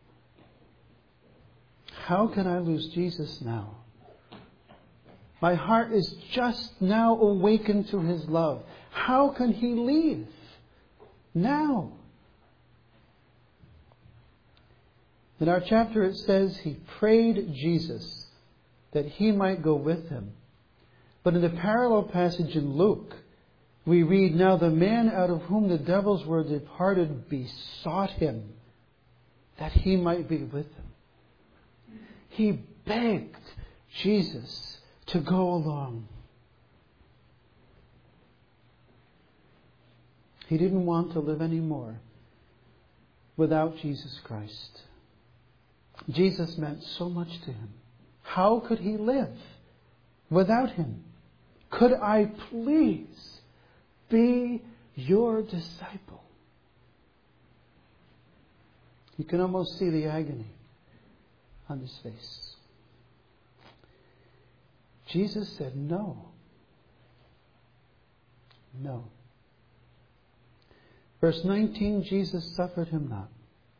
How can I lose Jesus now? My heart is just now awakened to his love. How can he leave now? In our chapter it says he prayed Jesus that he might go with him. But in the parallel passage in Luke, we read, now the man out of whom the devils were departed besought him that he might be with him. He begged Jesus to go along. He didn't want to live anymore without Jesus Christ. Jesus meant so much to him. How could he live without him? Could I please be your disciple? You can almost see the agony on his face. Jesus said no. No. Verse 19, Jesus suffered him not.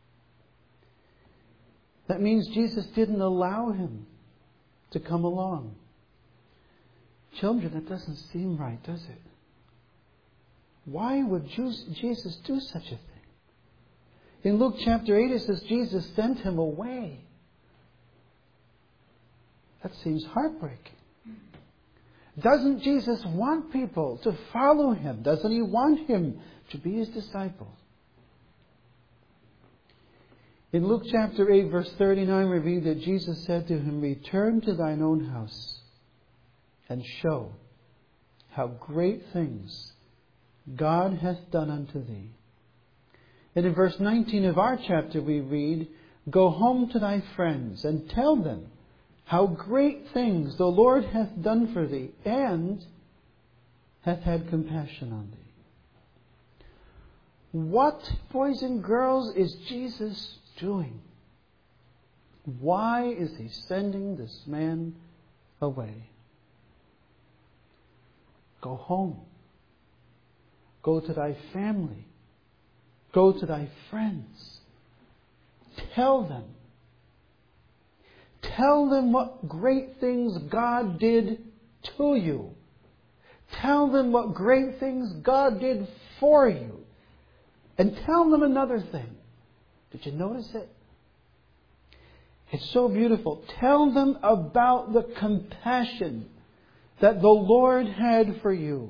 That means Jesus didn't allow him to come along. Children, it doesn't seem right, does it? Why would Jesus do such a thing? In Luke chapter 8 it says Jesus sent him away. That seems heartbreaking. Doesn't Jesus want people to follow him? Doesn't he want him to be his disciple? In Luke chapter 8 verse 39 we read that Jesus said to him, return to thine own house and show how great things God hath done unto thee. And in verse 19 of our chapter we read, go home to thy friends and tell them how great things the Lord hath done for thee, and hath had compassion on thee. What, boys and girls, is Jesus doing? Why is he sending this man away? Go home. Go to thy family. Go to thy friends. Tell them. Tell them what great things God did to you. Tell them what great things God did for you. And tell them another thing. Did you notice it? It's so beautiful. Tell them about the compassion that the Lord had for you.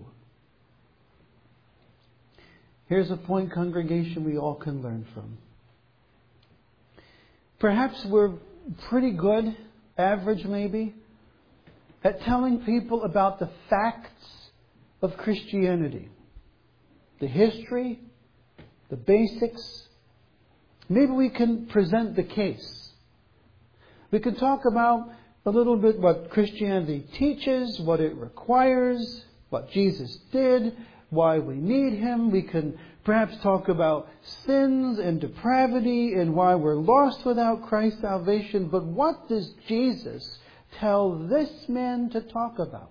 Here's a point, congregation, we all can learn from. Perhaps we're pretty good, average maybe, at telling people about the facts of Christianity. The history, the basics. Maybe we can present the case. We can talk about a little bit what Christianity teaches, what it requires, what Jesus did, why we need him. We can perhaps talk about sins and depravity and why we're lost without Christ's salvation. But what does Jesus tell this man to talk about?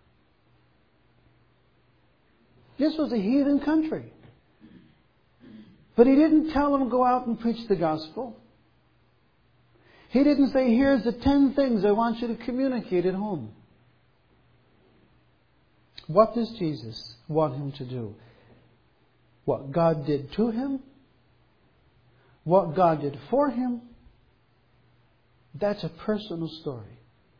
This was a heathen country. But he didn't tell him go out and preach the gospel. He didn't say, here's the 10 things I want you to communicate at home. What does Jesus want him to do? What God did to him what God did for him, that's a personal story.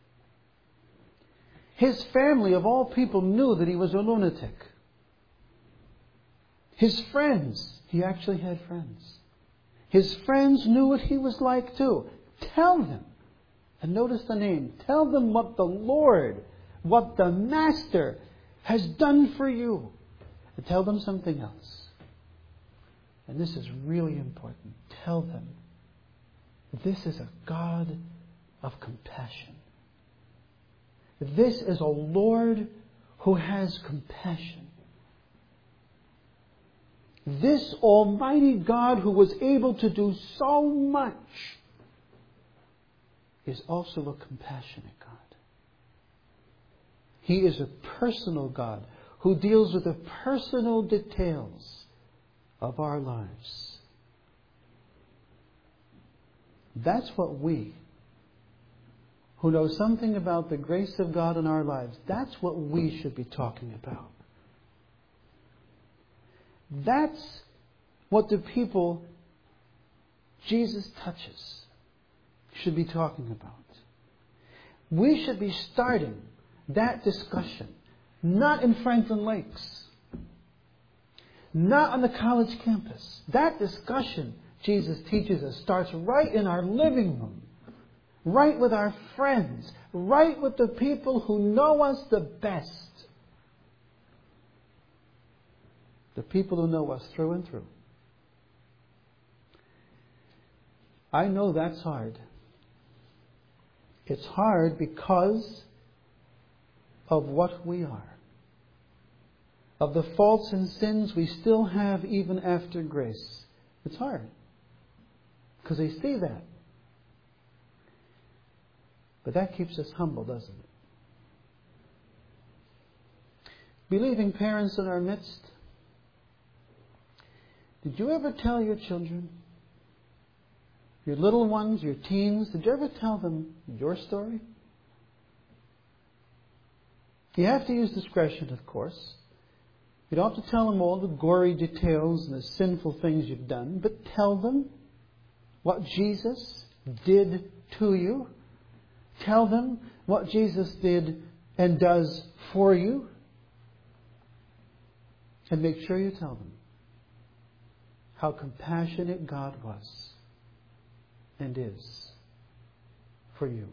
His family, of all people, knew that he was a lunatic. His friends, he actually had friends. His friends knew what he was like too. Tell them, and notice the name, tell them what the Lord, what the Master has done for you. And tell them something else. And this is really important. Tell them, this is a God of compassion. This is a Lord who has compassion. This Almighty God who was able to do so much is also a compassionate God. He is a personal God who deals with the personal details of our lives. That's what we, who know something about the grace of God in our lives, that's what we should be talking about. That's what the people Jesus touches should be talking about. We should be starting that discussion not in Franklin Lakes, not on the college campus. That discussion, Jesus teaches us, starts right in our living room, right with our friends, right with the people who know us the best. The people who know us through and through. I know that's hard. It's hard because of what we are. Of the faults and sins we still have even after grace. It's hard. Because they see that. But that keeps us humble, doesn't it? Believing parents in our midst, did you ever tell your children, your little ones, your teens, did you ever tell them your story? You have to use discretion, of course. You don't have to tell them all the gory details and the sinful things you've done, but tell them what Jesus did to you. Tell them what Jesus did and does for you. And make sure you tell them how compassionate God was and is for you.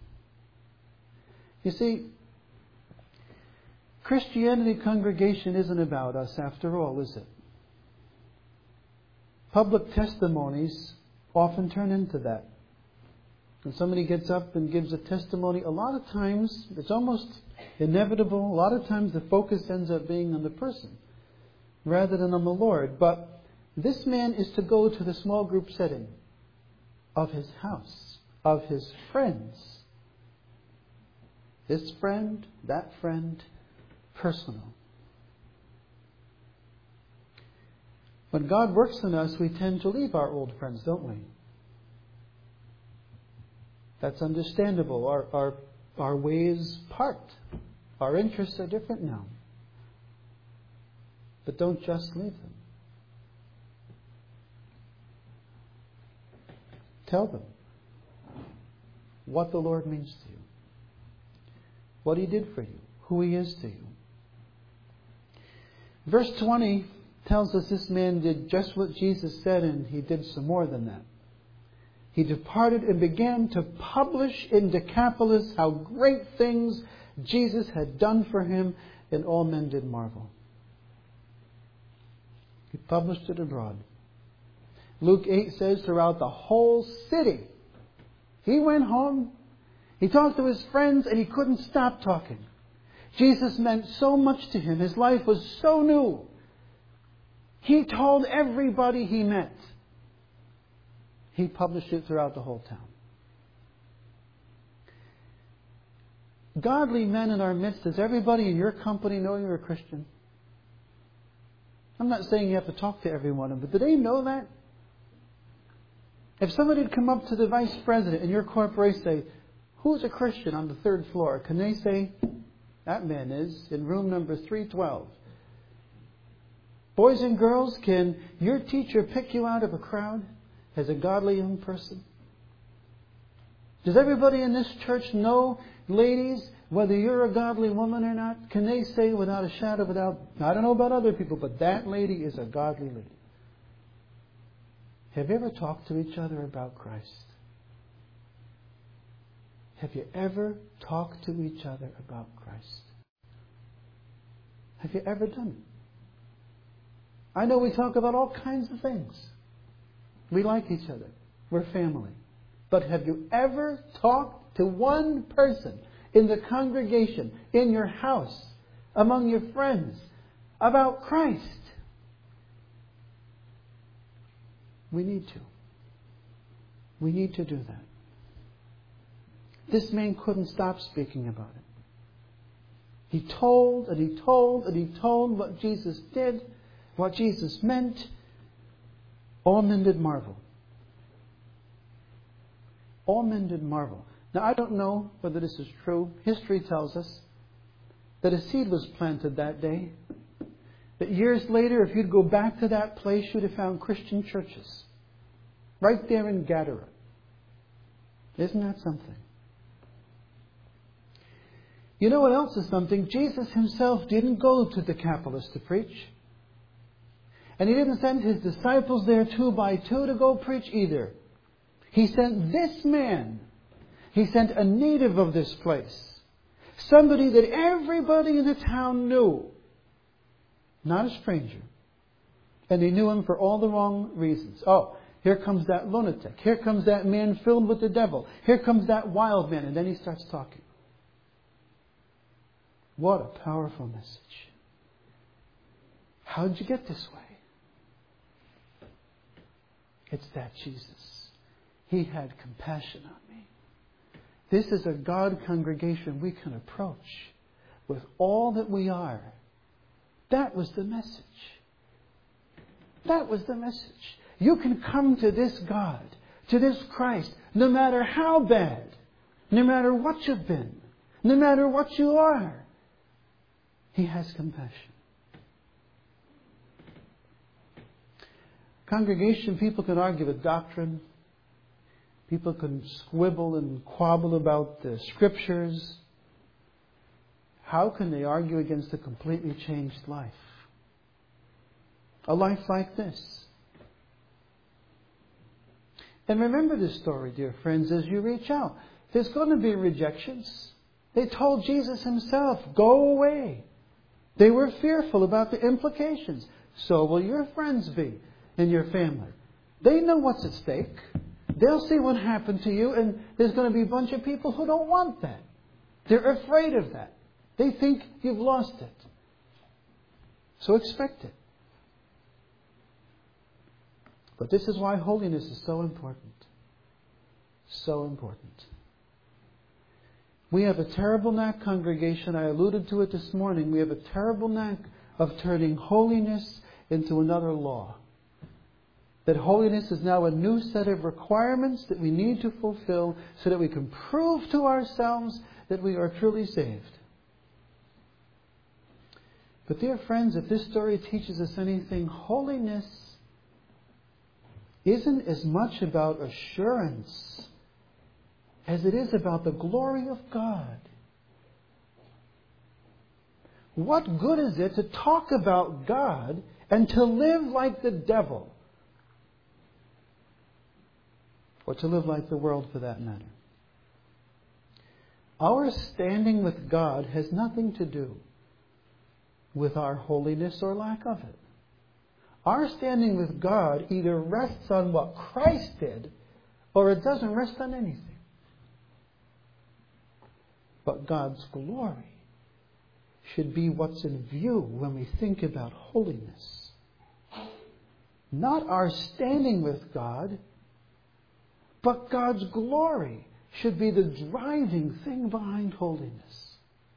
You see, Christianity congregation isn't about us after all, is it? Public testimonies often turn into that. When somebody gets up and gives a testimony, a lot of times, it's almost inevitable, a lot of times the focus ends up being on the person rather than on the Lord. But this man is to go to the small group setting of his house, of his friends. This friend, that friend, personal. When God works in us, we tend to leave our old friends, don't we? That's understandable. Our ways part. Our interests are different now. But don't just leave them. Tell them what the Lord means to you, what He did for you, who He is to you. Verse 20 tells us this man did just what Jesus said, and he did some more than that. He departed and began to publish in Decapolis how great things Jesus had done for him, and all men did marvel. He published it abroad. Luke 8 says throughout the whole city. He went home, he talked to his friends, and he couldn't stop talking. Jesus meant so much to him. His life was so new. He told everybody he met. He published it throughout the whole town. Godly men in our midst, does everybody in your company know you're a Christian? I'm not saying you have to talk to everyone, but do they know that? If somebody had come up to the vice president in your corporation and say, "Who's a Christian on the third floor?" Can they say, "That man is in room number 312. Boys and girls, can your teacher pick you out of a crowd as a godly young person? Does everybody in this church know, ladies, whether you're a godly woman or not? Can they say without a shadow, I don't know about other people, but that lady is a godly lady? Have you ever talked to each other about Christ? Have you ever talked to each other about Christ? Have you ever done it? I know we talk about all kinds of things. We like each other. We're family. But have you ever talked to one person in the congregation, in your house, among your friends, about Christ? We need to. We need to do that. This man couldn't stop speaking about it. He told and he told and he told what Jesus did, what Jesus meant. All men did marvel. All men did marvel. Now, I don't know whether this is true. History tells us that a seed was planted that day. That years later, if you'd go back to that place, you'd have found Christian churches. Right there in Gadara. Isn't that something? You know what else is something? Jesus himself didn't go to Decapolis to preach. And he didn't send his disciples there 2 by 2 to go preach either. He sent this man. He sent a native of this place. Somebody that everybody in the town knew. Not a stranger. And they knew him for all the wrong reasons. Oh, here comes that lunatic. Here comes that man filled with the devil. Here comes that wild man. And then he starts talking. What a powerful message. How did you get this way? It's that Jesus. He had compassion on me. This is a God congregation we can approach with all that we are. That was the message. That was the message. You can come to this God, to this Christ, no matter how bad, no matter what you've been, no matter what you are. He has compassion. Congregation, people can argue with doctrine. People can squibble and quabble about the Scriptures. How can they argue against a completely changed life? A life like this. And remember this story, dear friends, as you reach out. There's going to be rejections. They told Jesus himself, go away. They were fearful about the implications. So will your friends be and your family. They know what's at stake. They'll see what happened to you, and there's going to be a bunch of people who don't want that. They're afraid of that. They think you've lost it. So expect it. But this is why holiness is so important. So important. We have a terrible knack, congregation. I alluded to it this morning. We have a terrible knack of turning holiness into another law. That holiness is now a new set of requirements that we need to fulfill so that we can prove to ourselves that we are truly saved. But dear friends, if this story teaches us anything, holiness isn't as much about assurance as it is about the glory of God. What good is it to talk about God and to live like the devil? Or to live like the world, for that matter. Our standing with God has nothing to do with our holiness or lack of it. Our standing with God either rests on what Christ did, or it doesn't rest on anything. But God's glory should be what's in view when we think about holiness. Not our standing with God, but God's glory should be the driving thing behind holiness.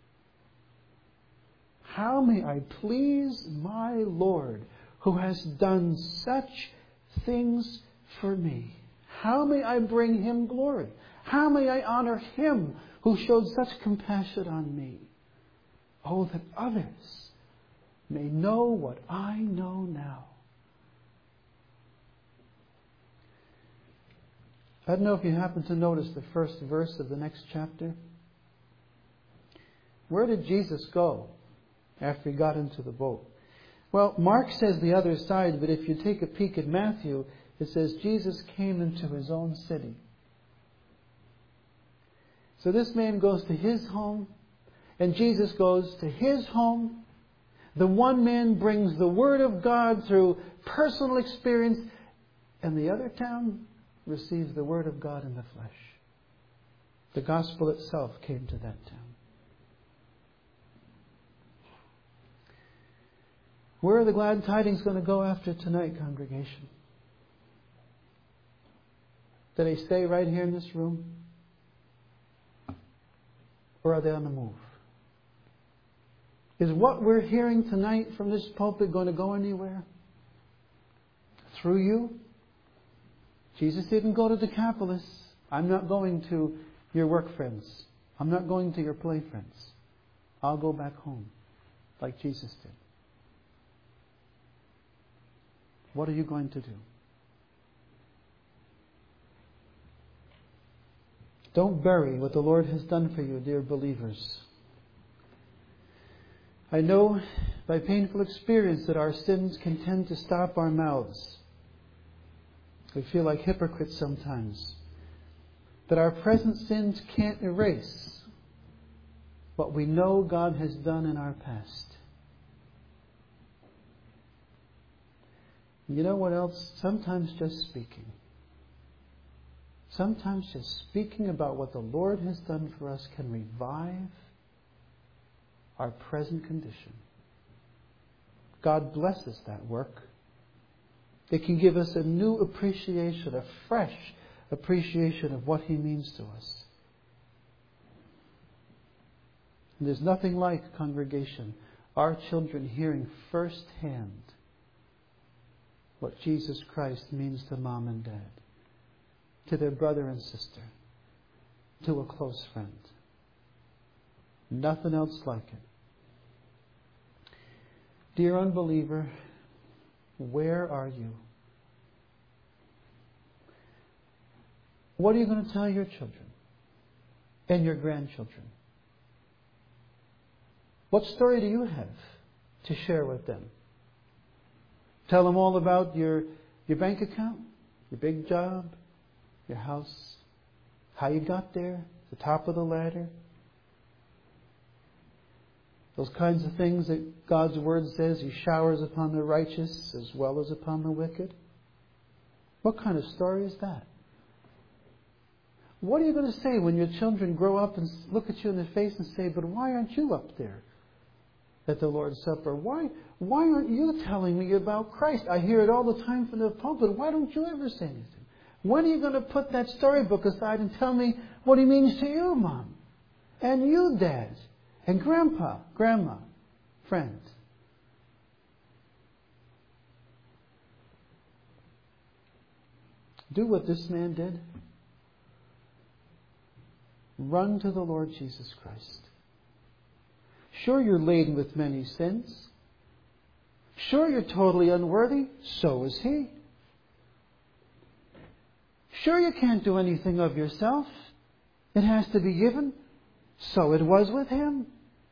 How may I please my Lord who has done such things for me? How may I bring Him glory? How may I honor Him who showed such compassion on me? Oh, that others may know what I know now. I don't know if you happen to notice the first verse of the next chapter. Where did Jesus go after he got into the boat? Well, Mark says the other side, but if you take a peek at Matthew, it says Jesus came into his own city. So this man goes to his home, and Jesus goes to his home. The one man brings the Word of God through personal experience, and the other town receives the Word of God in the flesh. The gospel itself came to that town. Where are the glad tidings going to go after tonight, congregation? Do they stay right here in this room? Or are they on the move? Is what we're hearing tonight from this pulpit going to go anywhere? Through you? Jesus didn't go to Decapolis. I'm not going to your work friends. I'm not going to your play friends. I'll go back home like Jesus did. What are you going to do? Don't bury what the Lord has done for you, dear believers. I know by painful experience that our sins can tend to stop our mouths. We feel like hypocrites sometimes. But our present sins can't erase what we know God has done in our past. You know what else? Sometimes just speaking. Sometimes just speaking about what the Lord has done for us can revive our present condition. God blesses that work. It can give us a new appreciation, a fresh appreciation of what He means to us. And there's nothing like, congregation, our children hearing firsthand what Jesus Christ means to mom and dad, to their brother and sister, to a close friend. Nothing else like it. Dear unbeliever, where are you? What are you going to tell your children and your grandchildren? What story do you have to share with them? Tell them all about your bank account, your big job, your house, how you got there, the top of the ladder. Those kinds of things that God's Word says He showers upon the righteous as well as upon the wicked. What kind of story is that? What are you going to say when your children grow up and look at you in the face and say, but why aren't you up there at the Lord's Supper? Why aren't you telling me about Christ? I hear it all the time from the pulpit. Why don't you ever say anything? When are you going to put that storybook aside and tell me what He means to you, Mom? And you, Dad? And Grandpa, Grandma, friend? Do what this man did. Run to the Lord Jesus Christ. Sure, you're laden with many sins. Sure, you're totally unworthy. So is He. Sure, you can't do anything of yourself. It has to be given. So it was with Him.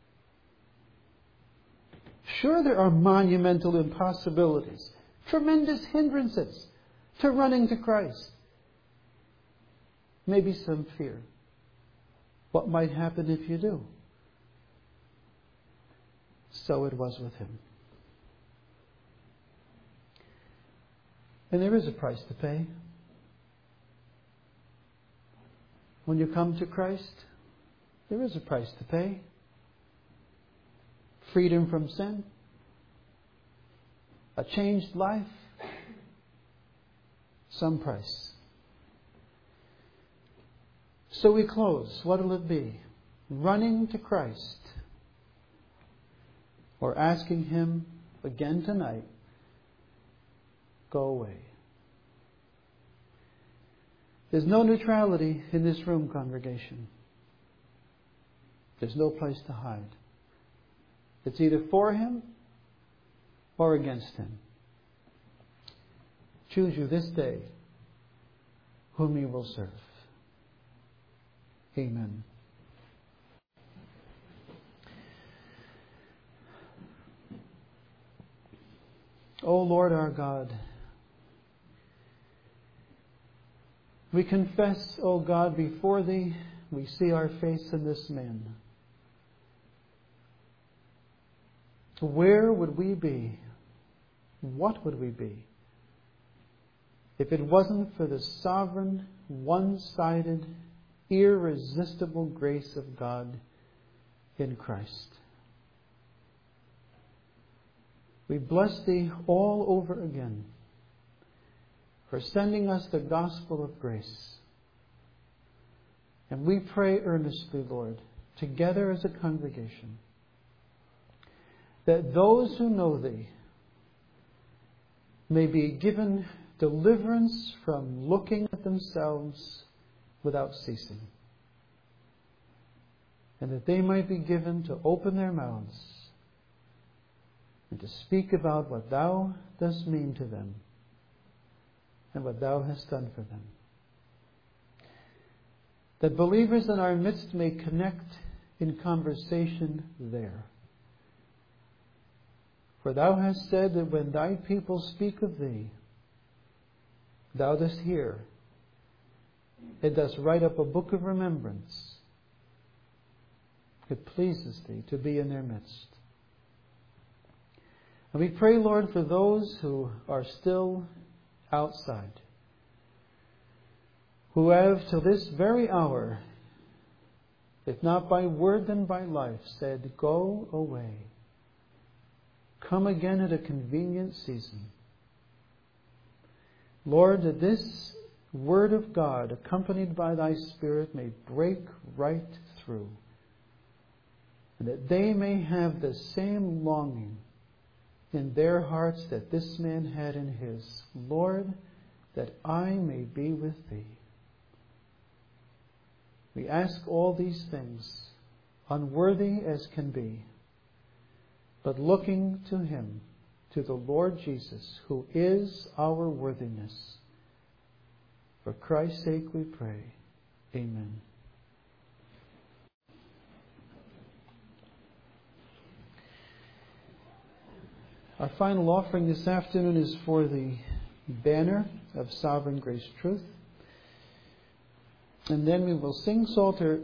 Sure, there are monumental impossibilities, tremendous hindrances to running to Christ. Maybe some fear. What might happen if you do? So it was with Him. And there is a price to pay. When you come to Christ, there is a price to pay. Freedom from sin. A changed life. Some price. So we close. What will it be? Running to Christ. Or asking Him again tonight, go away. There's no neutrality in this room, congregation. There's no place to hide. It's either for Him or against Him. Choose you this day whom you will serve. Amen. O Lord our God, we confess, O God, before Thee, we see our face in this man. Where would we be? What would we be if it wasn't for the sovereign, one-sided, irresistible grace of God in Christ? We bless Thee all over again for sending us the gospel of grace. And we pray earnestly, Lord, together as a congregation, that those who know Thee may be given deliverance from looking at themselves without ceasing, and that they might be given to open their mouths and to speak about what Thou dost mean to them and what Thou hast done for them. That believers in our midst may connect in conversation there. For Thou hast said that when Thy people speak of Thee, Thou dost hear, and dost write up a book of remembrance. It pleases Thee to be in their midst. And we pray, Lord, for those who are still outside, who have till this very hour, if not by word then by life, said, "Go away. Come again at a convenient season." Lord, that this word of God, accompanied by Thy Spirit, may break right through, and that they may have the same longing in their hearts that this man had in his. Lord, that I may be with Thee. We ask all these things, unworthy as can be, but looking to Him, to the Lord Jesus, who is our worthiness. For Christ's sake we pray. Amen. Our final offering this afternoon is for the banner of Sovereign Grace Truth. And then we will sing Psalter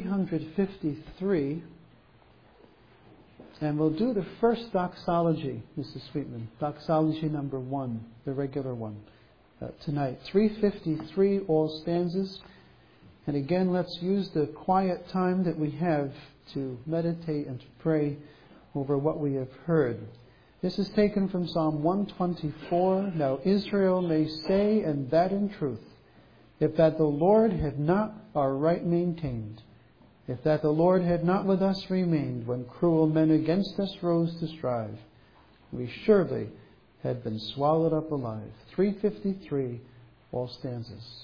353. And we'll do the first doxology, Mrs. Sweetman. Doxology number 1, the regular one, tonight. 353, all stanzas. And again, let's use the quiet time that we have to meditate and to pray over what we have heard. This is taken from Psalm 124. Now Israel may say, and that in truth, if that the Lord had not our right maintained, if that the Lord had not with us remained when cruel men against us rose to strive, we surely had been swallowed up alive. 353, all stanzas.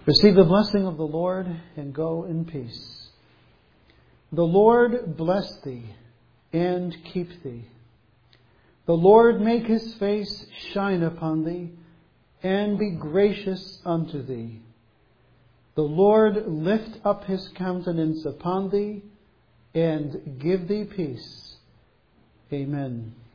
Receive the blessing of the Lord and go in peace. The Lord bless thee and keep thee. The Lord make his face shine upon thee and be gracious unto thee. The Lord lift up his countenance upon thee and give thee peace. Amen.